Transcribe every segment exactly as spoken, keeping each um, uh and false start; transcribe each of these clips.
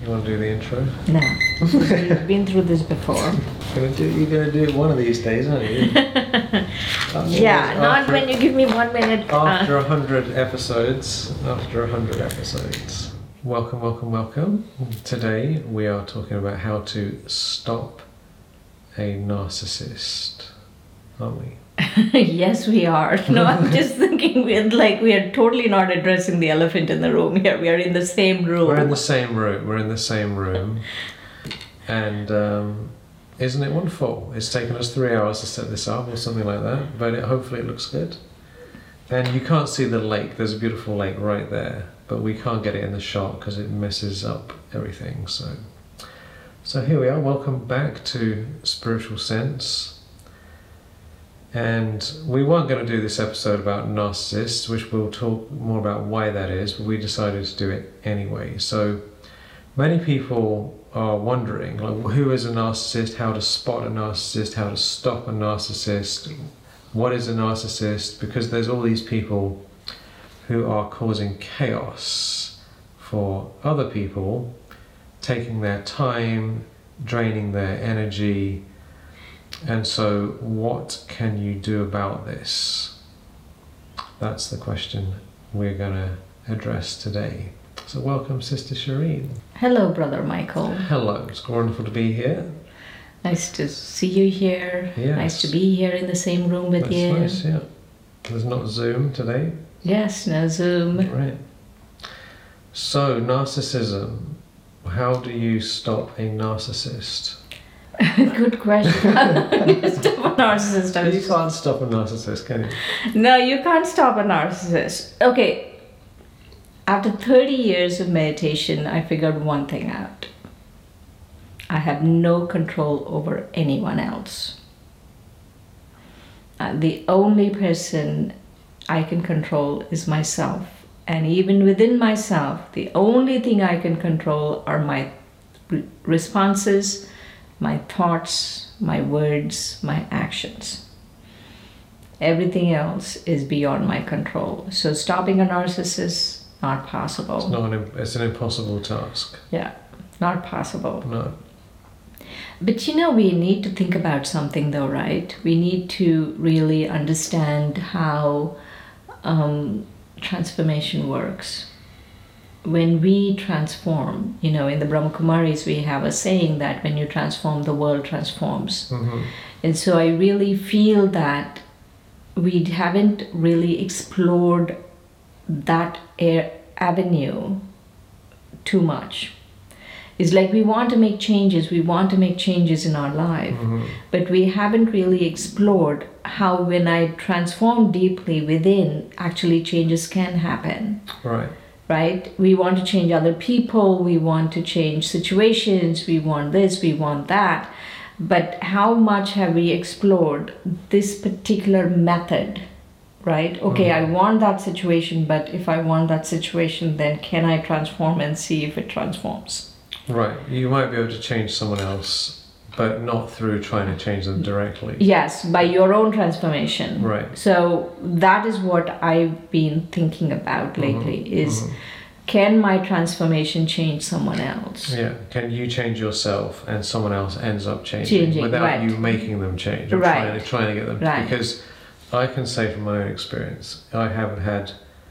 You want to do the intro? No. We've been through this before. Gonna do, you're going to do it one of these days, aren't you? Yeah, not when you give me one minute. After a uh, hundred episodes. After a hundred episodes. Welcome, welcome, welcome. Today we are talking about how to stop a narcissist, aren't we? Yes, we are. No, I'm just thinking we're like we are totally not addressing the elephant in the room here. We are in the same room. We're in the same room. We're in the same room. And um, isn't it wonderful? It's taken us three hours to set this up or something like that, but it, hopefully it looks good. And you can't see the lake. There's a beautiful lake right there, but we can't get it in the shot because it messes up everything. So, so here we are. Welcome back to Spiritual Sense. And we weren't going to do this episode about narcissists, which we'll talk more about why that is, but we decided to do it anyway. So many people are wondering, like, who is a narcissist, how to spot a narcissist, how to stop a narcissist, what is a narcissist, because there's all these people who are causing chaos for other people, taking their time, draining their energy. And so what can you do about this? That's the question we're going to address today. So welcome, Sister Shireen. Hello, Brother Michael. Hello, it's wonderful to be here. Nice to see you here. Yes. Nice to be here in the same room with That's you. nice, yeah. There's not Zoom today. Yes, no Zoom. Right. So, narcissism. How do you stop a narcissist? Good question. Stop a narcissist. You can't stop a narcissist, can you? No, you can't stop a narcissist. Okay. After thirty years of meditation, I figured one thing out. I have no control over anyone else. Uh, the only person I can control is myself. And even within myself, the only thing I can control are my re- responses, my thoughts, my words, my actions. Everything else is beyond my control. So stopping a narcissist, not possible. It's not an, it's an impossible task. Yeah, not possible. No. But you know, we need to think about something though, right? We need to really understand how um, transformation works. When we transform, you know, in the Brahma Kumaris, we have a saying that when you transform, the world transforms. Mm-hmm. And so I really feel that we haven't really explored that air avenue too much. It's like we want to make changes, we want to make changes in our life, Mm-hmm. but we haven't really explored how when I transform deeply within, actually changes can happen. Right. Right? We want to change other people, we want to change situations, we want this, we want that. But how much have we explored this particular method? Right? Okay, Mm-hmm. I want that situation, but if I want that situation, then can I transform and see if it transforms? Right. You might be able to change someone else, but not through trying to change them directly. Yes, by your own transformation. Right. So that is what I've been thinking about lately, Mhm, is mhm. can my transformation change someone else? Yeah. Can you change yourself and someone else ends up changing, Changing, without right. you making them change or Right. trying, to, trying to get them Right. Because I can say from my own experience, I haven't had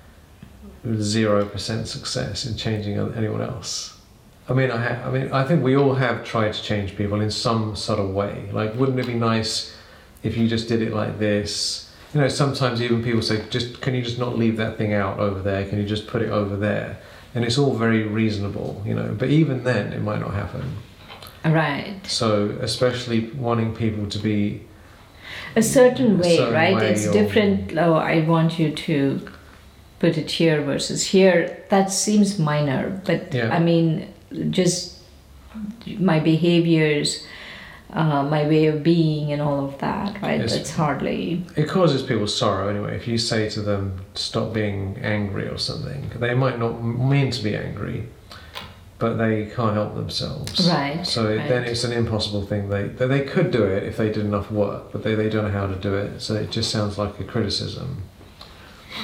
zero percent success in changing anyone else. I mean, I, ha- I mean, I think we all have tried to change people in some sort of way. Like, wouldn't it be nice if you just did it like this? You know, sometimes even people say, "Just can you just not leave that thing out over there? Can you just put it over there?" And it's all very reasonable, you know. But even then, it might not happen. Right. So, especially wanting people to be A certain A way, certain right? way It's or- different. Oh, I want you to put it here versus here. That seems minor, but Yeah. I mean, just my behaviors, uh, my way of being, and all of that, right? Yes. It's- That's hardly. It causes people sorrow anyway. If you say to them, stop being angry or something, they might not mean to be angry, but they can't help themselves. Right, So it, then right. it's an impossible thing. They they they could do it if they did enough work, but they, they don't know how to do it. So it just sounds like a criticism.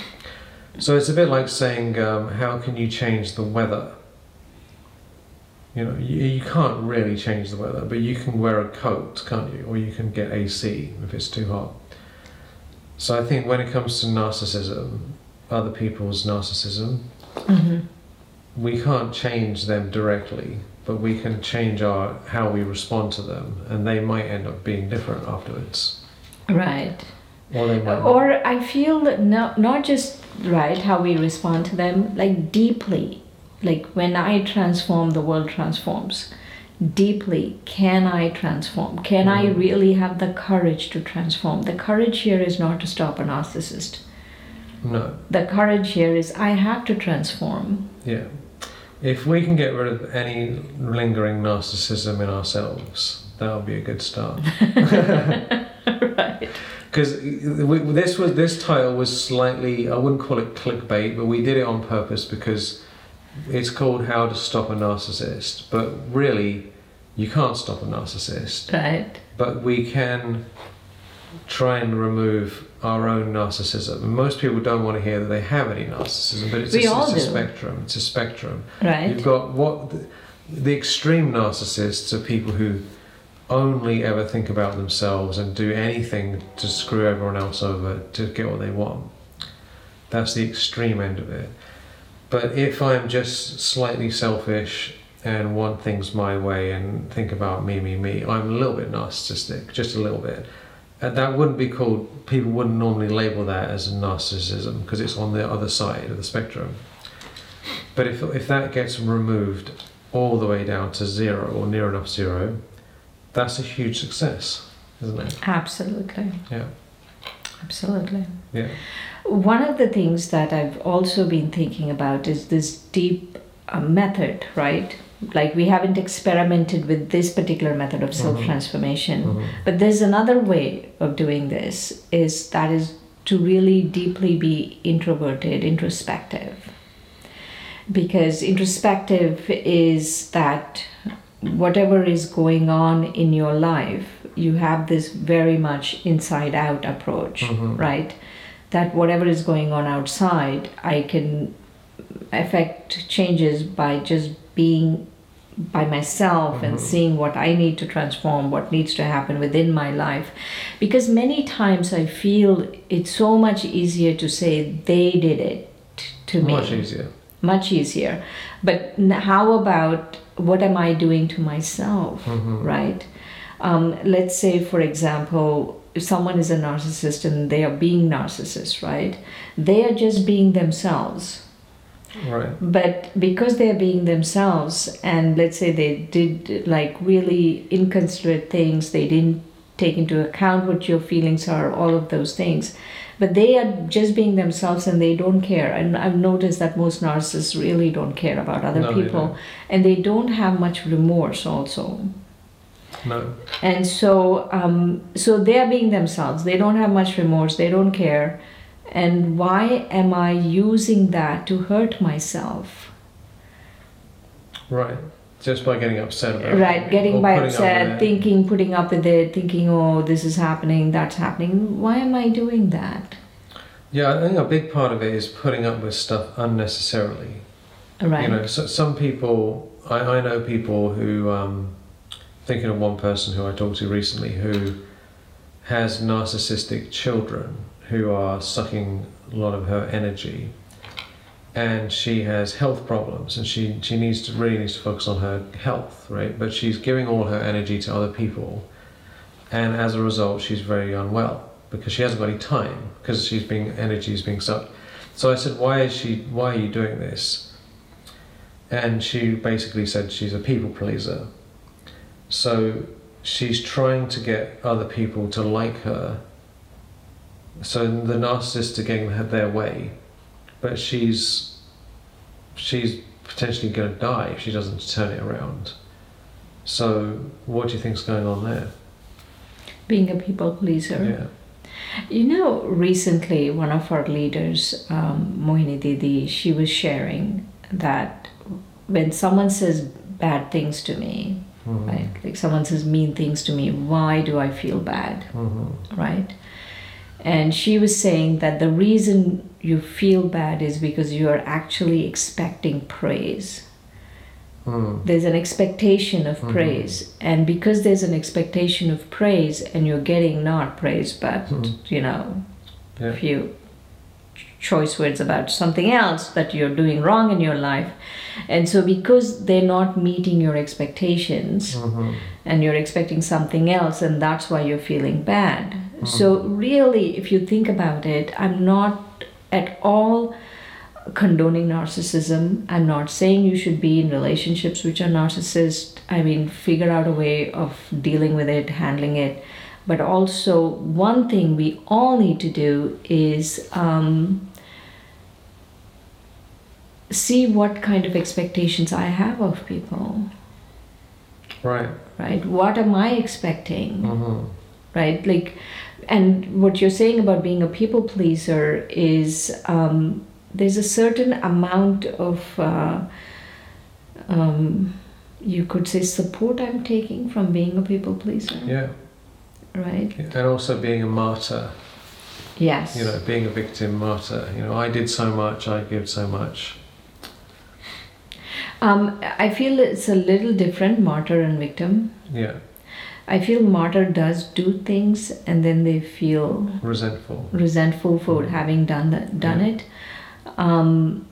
So it's a bit like saying, um, how can you change the weather? You know, you, you can't really change the weather, but you can wear a coat, can't you? Or you can get A C if it's too hot. So I think when it comes to narcissism, other people's narcissism, Mm-hmm. we can't change them directly, but we can change our how we respond to them, and they might end up being different afterwards. Right. Or they might not. Or I feel that no, not just right how we respond to them, like deeply, like when I transform, the world transforms. Deeply, can I transform? Can I Mhm. really have the courage to transform? The courage here is not to stop a narcissist. No. The courage here is I have to transform. Yeah. If we can get rid of any lingering narcissism in ourselves, that would be a good start. Right. Because this was this title was slightly, I wouldn't call it clickbait, but we did it on purpose because it's called How to Stop a Narcissist. But really, you can't stop a narcissist. Right. But we can try and remove our own narcissism. And most people don't want to hear that they have any narcissism, but it's, We a, all it's a do. spectrum. It's a spectrum. Right. You've got what the, the extreme narcissists are people who only ever think about themselves and do anything to screw everyone else over to get what they want. That's the extreme end of it. But if I'm just slightly selfish and want things my way and think about me, me, me, I'm a little bit narcissistic, just a little bit. And that wouldn't be called, people wouldn't normally label that as narcissism because it's on the other side of the spectrum. But if, if that gets removed all the way down to zero or near enough zero, that's a huge success, isn't it? Absolutely. Yeah. Absolutely. Yeah. One of the things that I've also been thinking about is this deep uh, method, right? Like we haven't experimented with this particular method of self-transformation, Mhm. but there's another way of doing this, is that is to really deeply be introverted, introspective. Because introspective is that whatever is going on in your life, you have this very much inside out approach, Mhm. right? That whatever is going on outside, I can affect changes by just being by myself and Mhm. seeing what I need to transform, what needs to happen within my life. Because many times I feel it's so much easier to say they did it to me. Much easier. Much easier. But n- how about what am I doing to myself, Mhm. right? Um, let's say, for example, if someone is a narcissist and they are being narcissists, right? They are just being themselves. Right. But because they're being themselves, and let's say they did like really inconsiderate things, they didn't take into account what your feelings are, all of those things. But they are just being themselves and they don't care. And I've noticed that most narcissists really don't care about other No, they people. don't. And they don't have much remorse also. No. And so, um, so they are being themselves. They don't have much remorse. They don't care. And why am I using that to hurt myself? Right. Just by getting upset about it. Right, getting or by putting up with upset, it. thinking, putting up with it, thinking, oh, this is happening, that's happening. Why am I doing that? Yeah, I think a big part of it is putting up with stuff unnecessarily. Right. You know, so, some people, I, I know people who, um, thinking of one person who I talked to recently who has narcissistic children who are sucking a lot of her energy, and she has health problems and she, she needs to really needs to focus on her health, right? But she's giving all her energy to other people, and as a result she's very unwell because she hasn't got any time because she's being energy is being sucked. So I said, why is she why are you doing this? And she basically said she's a people pleaser. So she's trying to get other people to like her. So the narcissists are getting their way, but she's she's potentially going to die if she doesn't turn it around. So what do you think's going on there? Being a people pleaser. Yeah. You know, recently one of our leaders, um, Mohini Didi, she was sharing that when someone says bad things to me, Mhm. right? Like someone says mean things to me, why do I feel bad, Mhm. right? And she was saying that the reason you feel bad is because you are actually expecting praise. Mm. There's an expectation of Mhm. praise, and because there's an expectation of praise and you're getting not praise but Mhm. you know Yeah. a few choice words about something else that you're doing wrong in your life, and so because they're not meeting your expectations Mhm. and you're expecting something else, and that's why you're feeling bad. So really, if you think about it, I'm not at all condoning narcissism. I'm not saying you should be in relationships which are narcissist. I mean, figure out a way of dealing with it, handling it. But also, one thing we all need to do is um, see what kind of expectations I have of people. Right. Right? What am I expecting? Mhm. Right? Like, and what you're saying about being a people pleaser is um, there's a certain amount of uh, um, you could say support I'm taking from being a people pleaser. Yeah. Right? And also being a martyr. Yes. You know, being a victim martyr. You know, I did so much, I give so much. Um, I feel it's a little different, martyr and victim. Yeah. I feel martyr does do things and then they feel Resentful. resentful for Mhm. having done that, done Yeah. it. Um,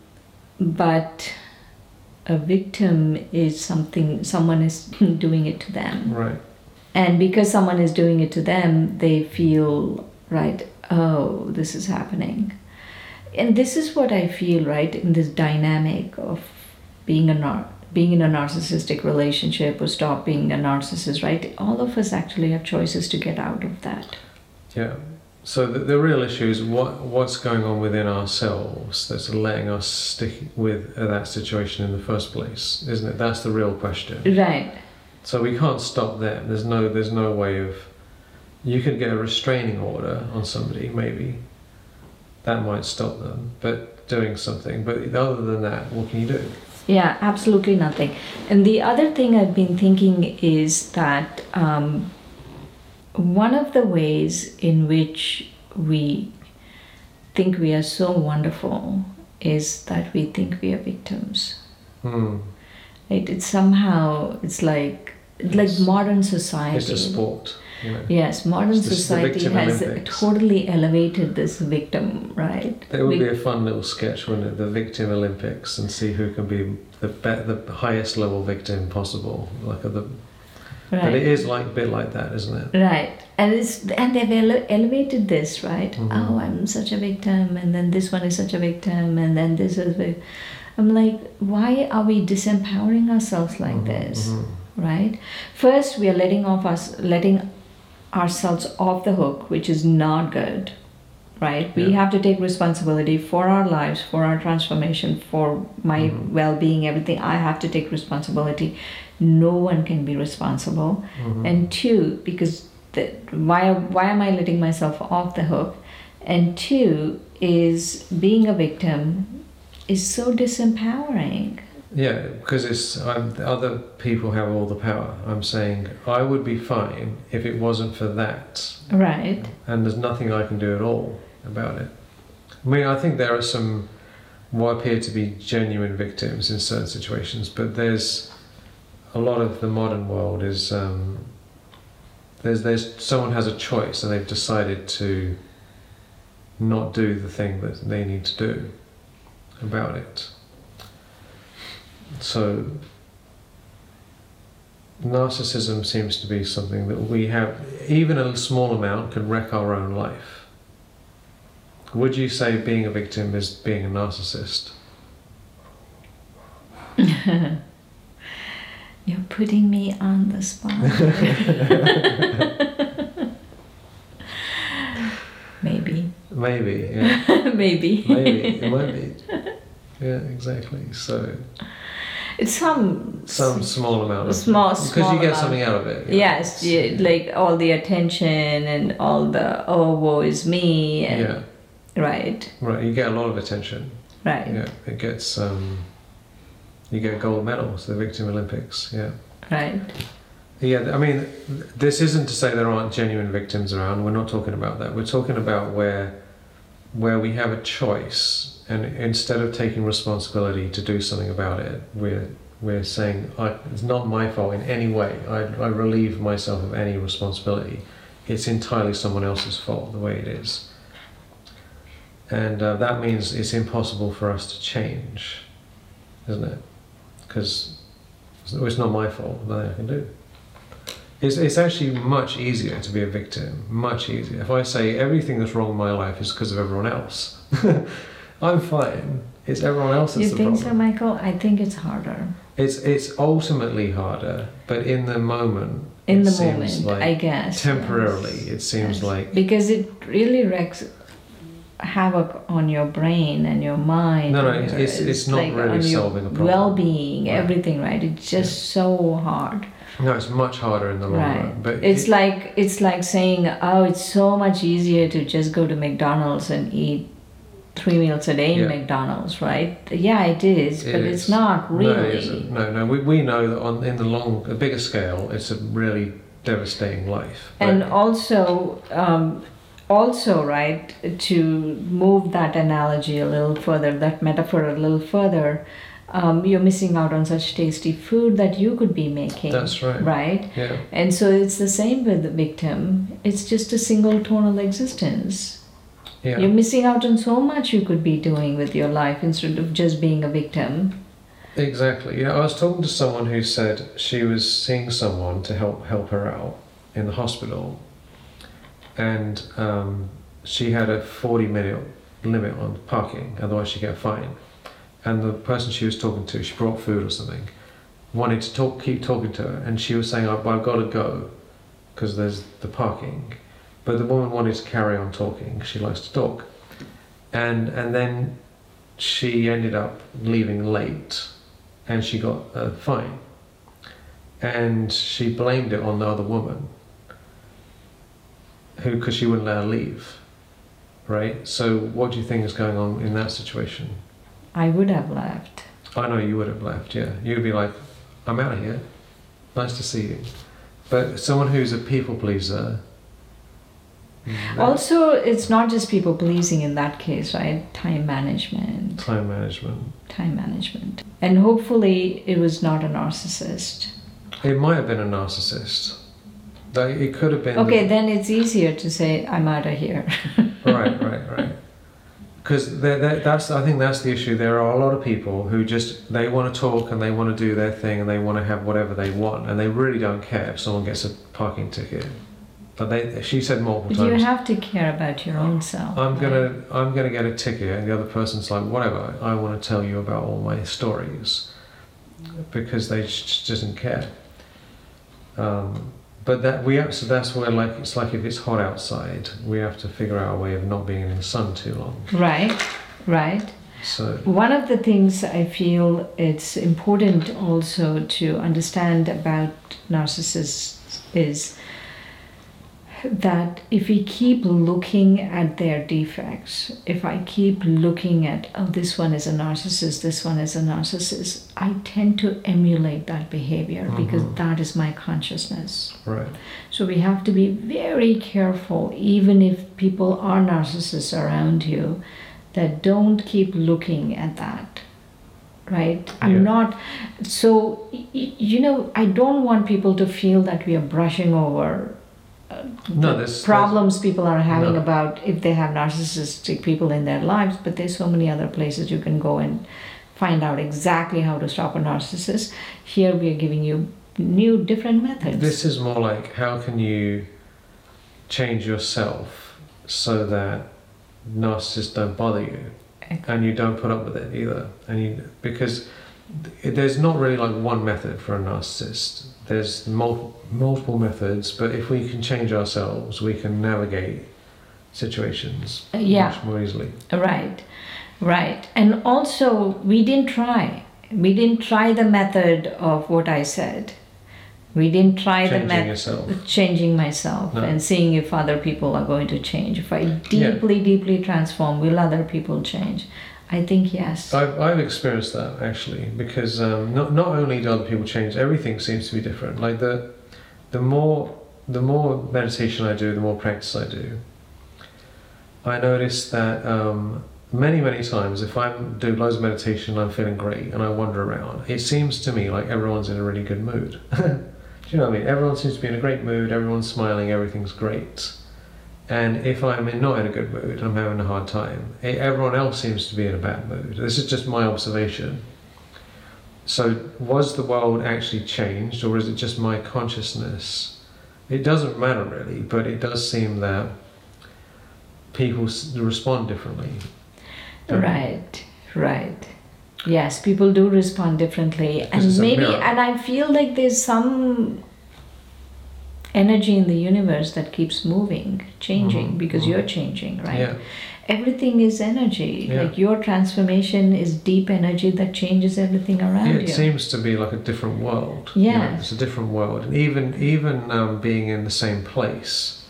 but a victim is something someone is doing it to them, Right. and because someone is doing it to them, they feel right. Oh, this is happening, and this is what I feel right in this dynamic of being a nar- being in a narcissistic relationship or stop being a narcissist. Right, all of us actually have choices to get out of that. Yeah. So the, the real issue is what what's going on within ourselves that's letting us stick with uh, that situation in the first place, isn't it? That's the real question. Right. So we can't stop there. There's no there's no way of. You could get a restraining order on somebody, maybe. That might stop them, but doing something. But other than that, what can you do? Yeah, absolutely nothing. And the other thing I've been thinking is that um, one of the ways in which we think we are so wonderful is that we think we are victims. Hmm. Right? It's somehow, it's like, it's like It's- modern society. It's a sport, you know. Yes, modern It's the- the society victim has Olympics. totally elevated this victim, right? It would We- be a fun little sketch, wouldn't it? The victim Olympics, and see who can be the be- the highest level victim possible. Like at the, right. but it is like a bit like that, isn't it? Right, and it's and they've ele- elevated this, right? Mhm. Oh, I'm such a victim, and then this one is such a victim, and then this is. vi- I'm like, why are we disempowering ourselves like Mhm, this, mhm. right? First, we are letting off us, letting ourselves off the hook, which is not good, right? We Yeah. have to take responsibility for our lives, for our transformation, for my Mhm. well-being, everything. I have to take responsibility. No one can be responsible. Mhm. And two, because the, why why am I letting myself off the hook? And two is being a victim is so disempowering. Yeah, because it's I'm, other people have all the power. I'm saying I would be fine if it wasn't for that, Right. and there's nothing I can do at all about it. I mean, I think there are some what appear to be genuine victims in certain situations, but there's a lot of the modern world is um, there's there's someone has a choice and they've decided to not do the thing that they need to do about it. So narcissism seems to be something that we have, even a small amount can wreck our own life. Would you say being a victim is being a narcissist? You're putting me on the spot. Maybe. Maybe, yeah. Maybe. Maybe, it might be. Yeah, exactly. So It's some some small amount of Small- because small you get amount. something out of it. you know. Yes, you, like all the attention and all the oh woe is me and Yeah, right, right. You get a lot of attention. right, Yeah, it gets um, you get gold medals, the Victim Olympics. Yeah. right. Yeah, I mean, this isn't to say there aren't genuine victims around. We're not talking about that. We're talking about where, where we have a choice, and instead of taking responsibility to do something about it, we're we're saying I, it's not my fault in any way. I, I relieve myself of any responsibility. It's entirely someone else's fault the way it is. And uh, that means it's impossible for us to change, isn't it? Because it's not my fault, nothing I can do. It's, it's actually much easier to be a victim, much easier. If I say everything that's wrong in my life is because of everyone else, I'm fine. It's everyone else that's You the think problem. so, Michael? I think it's harder. It's it's ultimately harder, but in the moment, In it the seems moment, like I guess. temporarily, yes. it seems Yes. like Because it really wreaks havoc on your brain and your mind. No, no, and it's- your- it's- it's not really on your solving a problem. well-being, Right. everything, right? It's just so hard. no, it's much harder in the long Right. run. But It's it- like it's like saying, oh, it's so much easier to just go to McDonald's and eat three meals a day in Yeah. McDonald's, right? Yeah, it is, It but is. it's not No, it really. isn't. No, no. We, we know that on in the long, a bigger scale, it's a really devastating life. But- And also, um, also, right, to move that analogy a little further, that metaphor a little further, um, you're missing out on such tasty food that you could be making. That's right. Right? yeah, And so it's the same with the victim. It's just a single tonal existence. yeah. You're missing out on so much you could be doing with your life instead of just being a victim. Exactly. Yeah, I was talking to someone who said she was seeing someone to help help her out in the hospital, and um, she had a forty minute limit on parking, otherwise she'd get a fine. And the person she was talking to, she brought food or something, wanted to talk, keep talking to her, and she was saying, "I've, I've got to go because there's the parking." But the woman wanted to carry on talking. She likes to talk, and and then she ended up leaving late. And she got a fine. And she blamed it on the other woman, who, because she wouldn't let her leave, right? So what do you think is going on in that situation? I would have left. I know you would have left, yeah. You'd be like, I'm out of here. Nice to see you. But someone who's a people pleaser. that- Also, it's not just people pleasing in that case, right? Time management. Time management. Time management. And hopefully, it was not a narcissist. It might have been a narcissist. Like, it could have been. Okay, then it's easier to say, I'm out of here. Right, right, right. Because that's, I think that's the issue. There are a lot of people who just, they want to talk and they want to do their thing and they want to have whatever they want, and they really don't care if someone gets a parking ticket. But they, she said multiple But you times, have to care about your own self. I'm right? gonna, I'm gonna get a ticket, and the other person's like, whatever. I want to tell you about all my stories, because they just doesn't care. Um, but that we have, so that's where, like, it's like if it's hot outside, we have to figure out a way of not being in the sun too long. Right, right. So One of the things I feel it's important also to understand about narcissists is that if we keep looking at their defects, if I keep looking at, oh, this one is a narcissist, this one is a narcissist, I tend to emulate that behavior because Mhm. that is my consciousness. right. So we have to be very careful, even if people are narcissists around you, that don't keep looking at that. Right? I'm Yeah. not, so, y- y- you know, I don't want people to feel that we are brushing over uh, No, the there's- problems people are having No. about if they have narcissistic people in their lives, but there's so many other places you can go and find out exactly how to stop a narcissist. Here we are giving you new, different methods. This is more like, how can you change yourself so that narcissists don't bother you, and you don't put up with it either, and you, because th- there's not really like one method for a narcissist. There's mul- multiple methods, but if we can change ourselves, we can navigate situations Uh, yeah. much more easily. Right, right. And also, we didn't try. We didn't try the method of what I said. We didn't try the Changing method yourself. changing myself No. and seeing if other people are going to change. If I Yeah. deeply, deeply transform, will other people change? I think yes. I've, I've experienced that actually, because um, not not only do other people change, everything seems to be different. Like the the more the more meditation I do, the more practice I do, I notice that um, many, many times, if I do loads of meditation and I'm feeling great and I wander around, it seems to me like everyone's in a really good mood. Do you know what I mean? Everyone seems to be in a great mood, everyone's smiling, everything's great. And if I'm in, not in a good mood, I'm having a hard time, it, everyone else seems to be in a bad mood. This is just my observation. So was the world actually changed, or is it just my consciousness? It doesn't matter really, but it does seem that people s- respond differently. don't they? Right, right. Yes, people do respond differently, Because it's and a maybe, mirror. and I feel like there's some energy in the universe that keeps moving, changing, Mhm, because mhm. you're changing, right? Yeah, Everything is energy. Yeah. Like your transformation is deep energy that changes everything around it you. seems to be like a different world. you know, Yes. it's a different world. And even, even um, being in the same place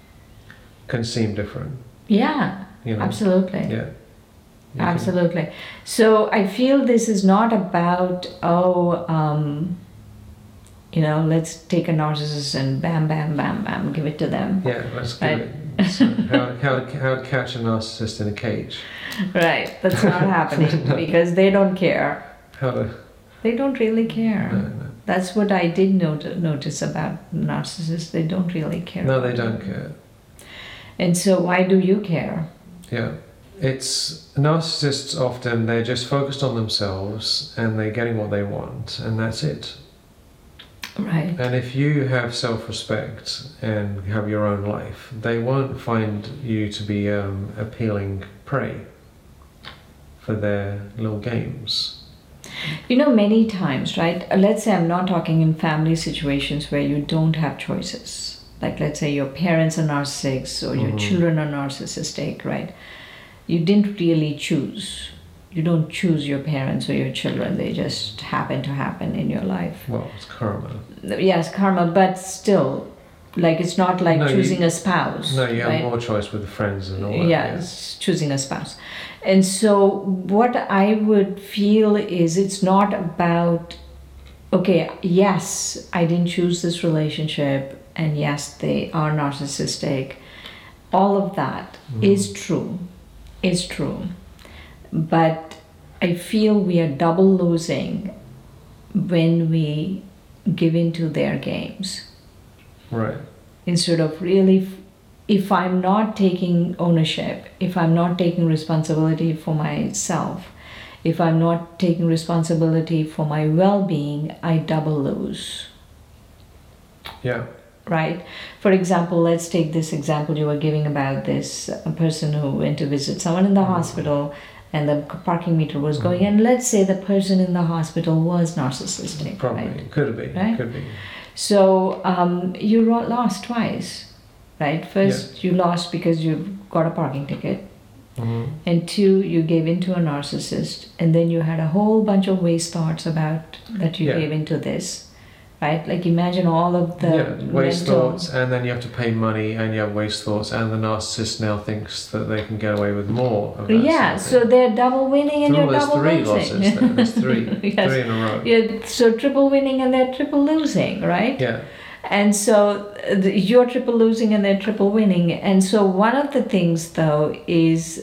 can seem different. Yeah, You know? absolutely. Yeah. You can- Absolutely. So I feel this is not about, oh, um, you know, let's take a narcissist and bam, bam, bam, bam, give it to them. Yeah, let's give Right. it. So how, how, to, how to catch a narcissist in a cage. Right. That's not happening because they don't care. How to. They don't really care. No, no. That's what I did not- notice about narcissists. They don't really care. No, they about don't you. care. And so why do you care? Yeah. It's narcissists often, they're just focused on themselves and they're getting what they want, and that's it. Right. And if you have self-respect and have your own life, they won't find you to be um, appealing prey for their little games. You know, many times, right? uh, Let's say I'm not talking in family situations where you don't have choices. Like, let's say your parents are narcissists or your Mhm. children are narcissistic, right? You didn't really choose. You don't choose your parents or your children, they just happen to happen in your life. Well, it's karma. Yes, karma, but still, like, it's not like No, you- choosing a spouse. No, you have right? more choice with friends and all that. Yes, choosing a spouse. And so what I would feel is it's not about, okay, yes, I didn't choose this relationship, and yes, they are narcissistic. All of that Mhm. is true, is true. But I feel we are double losing when we give into their games. Right. Instead of really, if I'm not taking ownership, if I'm not taking responsibility for myself, if I'm not taking responsibility for my well-being, I double lose, Yeah. right? For example, let's take this example you were giving about this a person who went to visit someone in the hospital and the parking meter was going, and let's say the person in the hospital was narcissistic, Probably. right? Could be. Right? Could be. So um, you ro- lost twice, right? First, you lost because you got a parking ticket, Mhm. and two, you gave into a narcissist, and then you had a whole bunch of waste thoughts about that you Yeah. gave into this, right? Like imagine all of the yeah, waste mental- thoughts, and then you have to pay money, and you have waste thoughts, and the narcissist now thinks that they can get away with more of that. Yeah, sort so of thing. they're double winning and There's you're almost double three losing. losses. There. There's three, Yes. three in a row. Yeah, so triple winning and they're triple losing, right? Yeah, And so uh, the- you're triple losing and they're triple winning. And so one of the things though is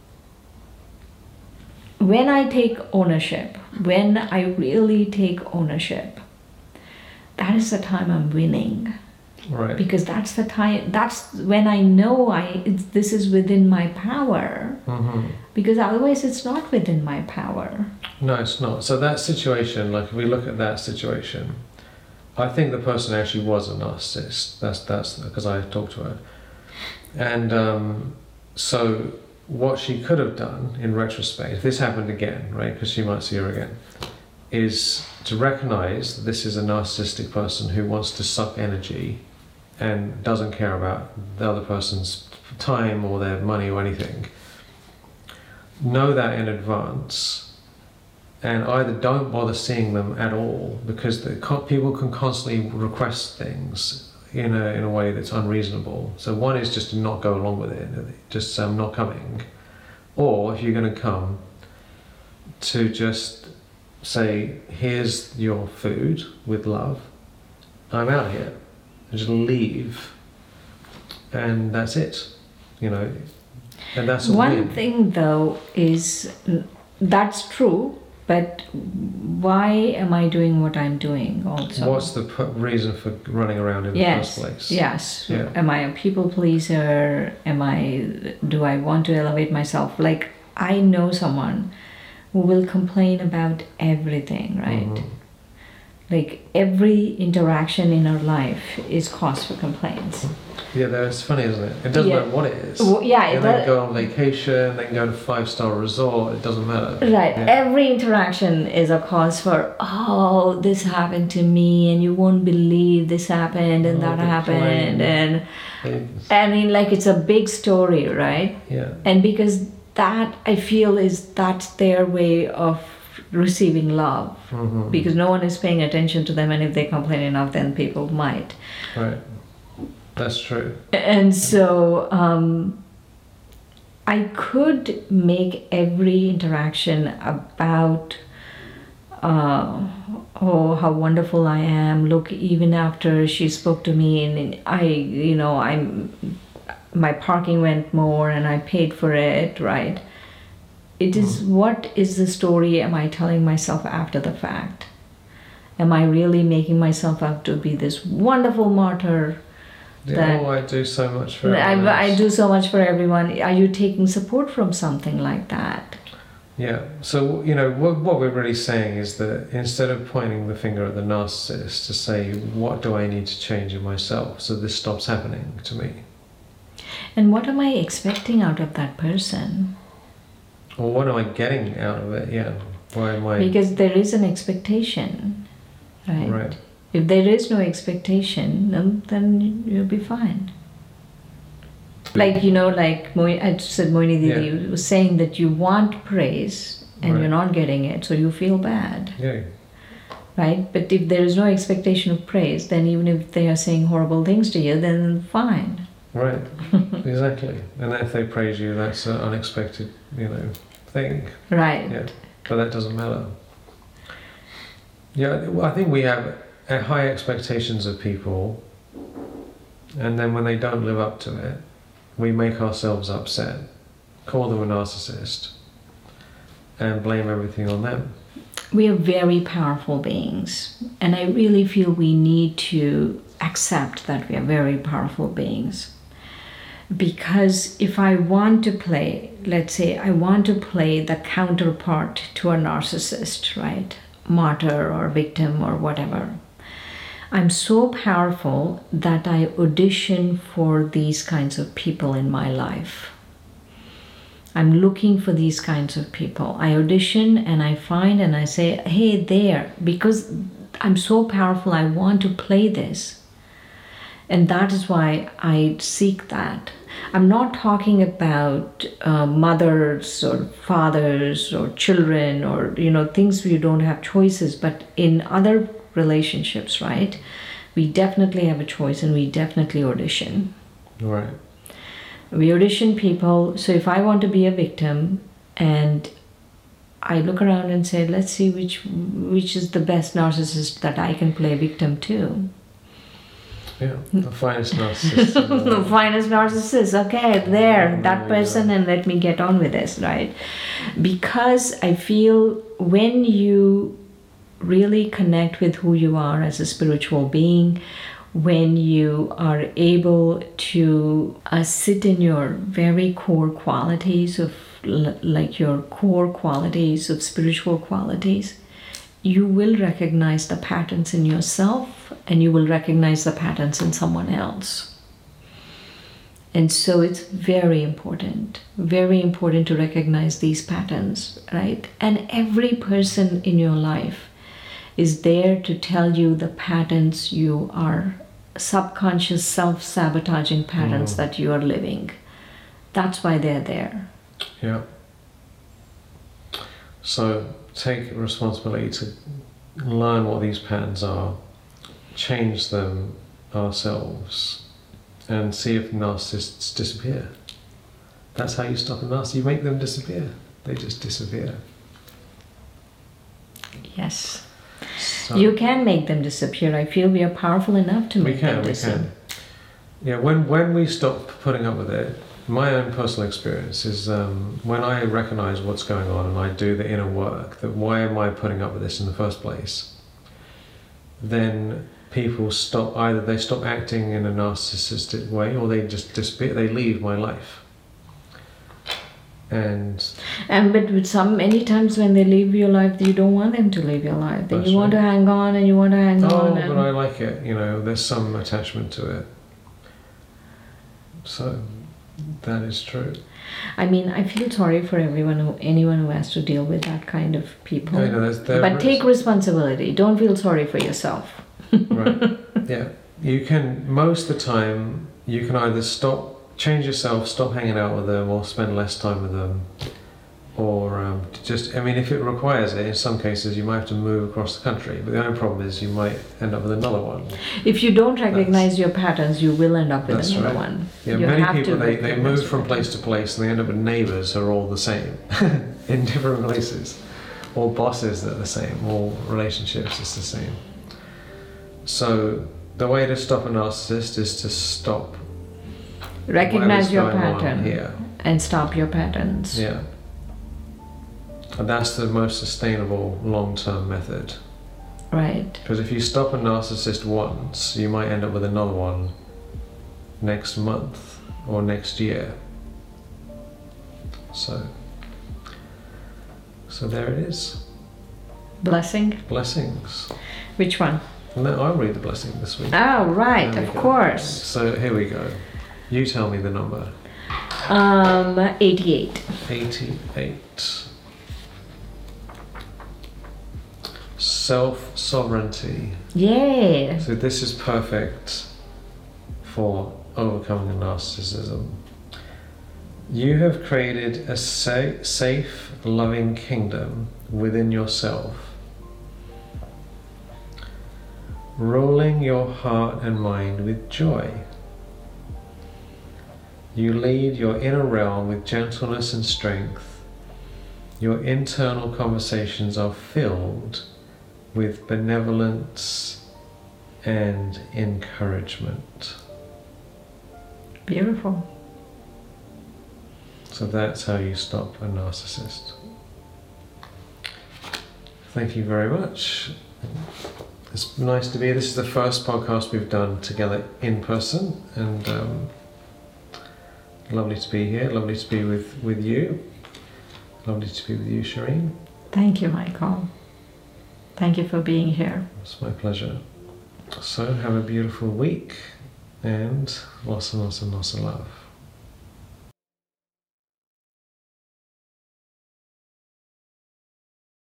when I take ownership, when I really take ownership, that is the time I'm winning. right. Because that's the time, that's when I know I it's, this is within my power. hmm Because otherwise it's not within my power. No, it's not. So that situation, like if we look at that situation, I think the person actually was a narcissist. That's that's because I talked to her, and um, so what she could have done in retrospect, if this happened again, right, because she might see her again, is to recognize that this is a narcissistic person who wants to suck energy and doesn't care about the other person's time or their money or anything. Know that in advance. And either don't bother seeing them at all, because the co- people can constantly request things in a in a way that's unreasonable. So one is just to not go along with it, just say I'm not coming. Or if you're going to come, to just say, here's your food with love, I'm out here, and just leave, and that's it. You know, And that's a One win. thing though is, that's true, but that's true, but why am I doing what I'm doing also? What's the p- reason for running around in the yes, first place? Yes. Yeah. Am I a people pleaser? Am I, do I want to elevate myself? Like, I know someone who will complain about everything, right? Mhm. Like, every interaction in our life is cause for complaints. Yeah, that's funny, isn't it? It doesn't Yeah. matter what it is. Well, yeah, They it can does- go on vacation, they can go to a five-star resort, it doesn't matter. Right. Yeah. Every interaction is a cause for, oh, this happened to me, and you won't believe this happened, and Oh, that the happened, plane. and It's- I mean, like, it's a big story, right? yeah. And because that, I feel, is that's their way of receiving love, Mhm. because no one is paying attention to them, and if they complain enough, then people might. Right. That's true. And so um, I could make every interaction about, uh, oh, how wonderful I am. Look, even after she spoke to me, and I, you know, I'm, my parking went more, and I paid for it, right? It is, what is the story am I telling myself after the fact? Am I really making myself out to be this wonderful martyr? Yeah, That- oh, I do so much for I, everyone I else. do so much for everyone. Are you taking support from something like that? Yeah. So, you know, what, what we're really saying is that instead of pointing the finger at the narcissist, to say, what do I need to change in myself so this stops happening to me? And what am I expecting out of that person? Or what am I getting out of it? Yeah. Why am I... Because there is an expectation, right? Right. If there is no expectation, then, then you'll be fine. Like, you know, like Moi- I said, Moini Didi Yeah. was saying that you want praise and Right. you're not getting it, so you feel bad, Yeah. right? But if there is no expectation of praise, then even if they are saying horrible things to you, then fine. Right. Exactly. And if they praise you, that's an unexpected, you know, thing. Right. Yeah. But that doesn't matter. Yeah, well, I think we have uh, high expectations of people, and then when they don't live up to it, we make ourselves upset, call them a narcissist, and blame everything on them. We are very powerful beings, and I really feel we need to accept that we are very powerful beings. Because if I want to play, let's say I want to play the counterpart to a narcissist, right? Martyr or victim or whatever. I'm so powerful that I audition for these kinds of people in my life. I'm looking for these kinds of people. I audition and I find and I say, hey, there, because I'm so powerful, I want to play this. And that is why I seek that. I'm not talking about uh, mothers or fathers or children or, you know, things where you don't have choices, but in other relationships, right? We definitely have a choice and we definitely audition. Right. We audition people. So if I want to be a victim and I look around and say, let's see which which is the best narcissist that I can play victim to. Yeah. The finest narcissist. in the The world. finest narcissist, okay, there, that There you person, go. and let me get on with this, right? Because I feel when you really connect with who you are as a spiritual being, when you are able to uh, sit in your very core qualities of l- like your core qualities of spiritual qualities, you will recognize the patterns in yourself and you will recognize the patterns in someone else. And so it's very important, very important to recognize these patterns, right? And every person in your life is there to tell you the patterns you are, subconscious self-sabotaging patterns Mm. that you are living. That's why they're there. Yeah. So take responsibility to learn what these patterns are, change them ourselves, and see if narcissists disappear. That's how you stop a narcissist. You make them disappear. They just disappear. Yes. So You can make them disappear. I feel we are powerful enough to we make can, them we disappear. can. Yeah, when when we stop putting up with it, my own personal experience is um, when I recognize what's going on and I do the inner work, that why am I putting up with this in the first place, then people stop, either they stop acting in a narcissistic way or they just disappear, they leave my life. And And but with some, many times when they leave your life, you don't want them to leave your life. Then That's you want right. to hang on and you want to hang oh, on. but And I like it, you know, there's some attachment to it. So that is true. I mean, I feel sorry for everyone, who, anyone who has to deal with that kind of people. You know, there's, there But is- take responsibility. Don't feel sorry for yourself. Right. Yeah. You can, most of the time, you can either stop, change yourself, stop hanging out with them, or spend less time with them, or um, just, I mean, if it requires it, in some cases you might have to move across the country, but the only problem is you might end up with another one. If you don't recognize your patterns, you will end up with That's another right. one. Yeah, You many have people, to they, they recognize move from your place to place and they end up with neighbours who are all the same, in different places, or bosses that are the same, or relationships is the same. So the way to stop a narcissist is to stop Recognize whatever's your going on pattern here. and stop your patterns. Yeah. And that's the most sustainable long-term method. Right. Because if you stop a narcissist once, you might end up with another one next month or next year. So, so there it is. Blessing. Blessings. Which one? No, I'll read the blessing this week. Oh, right. There we Of go. course. So here we go. You tell me the number. Um, eighty-eight. eighty-eight. Self-sovereignty. Yeah. So this is perfect for overcoming narcissism. You have created a sa- safe, loving kingdom within yourself, ruling your heart and mind with joy. You lead your inner realm with gentleness and strength. Your internal conversations are filled with benevolence and encouragement. Beautiful. So that's how you stop a narcissist. Thank you very much. It's nice to be here. This is the first podcast we've done together in person, and um, lovely to be here. Lovely to be with, with you. Lovely to be with you, Shireen. Thank you, Michael. Thank you for being here. It's my pleasure. So have a beautiful week, and lots and lots and lots of love.